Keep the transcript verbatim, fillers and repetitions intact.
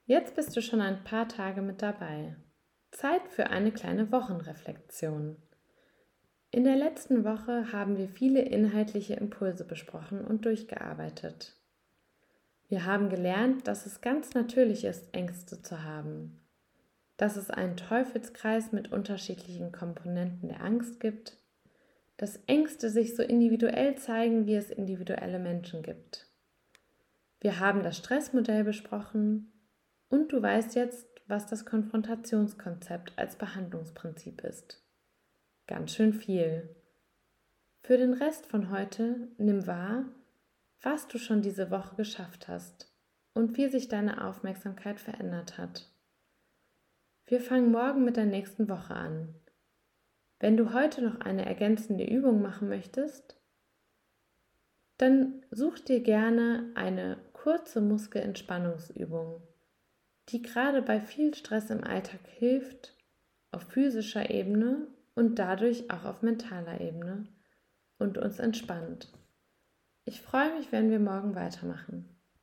Jetzt bist du schon ein paar Tage mit dabei. Zeit für eine kleine Wochenreflexion. In der letzten Woche haben wir viele inhaltliche Impulse besprochen und durchgearbeitet. Wir haben gelernt, dass es ganz natürlich ist, Ängste zu haben, dass es einen Teufelskreis mit unterschiedlichen Komponenten der Angst gibt, dass Ängste sich so individuell zeigen, wie es individuelle Menschen gibt. Wir haben das Stressmodell besprochen und du weißt jetzt, was das Konfrontationskonzept als Behandlungsprinzip ist. Ganz schön viel. Für den Rest von heute nimm wahr, was du schon diese Woche geschafft hast und wie sich deine Aufmerksamkeit verändert hat. Wir fangen morgen mit der nächsten Woche an. Wenn du heute noch eine ergänzende Übung machen möchtest, dann such dir gerne eine kurze Muskelentspannungsübung, die gerade bei viel Stress im Alltag hilft, auf physischer Ebene und dadurch auch auf mentaler Ebene und uns entspannt. Ich freue mich, wenn wir morgen weitermachen.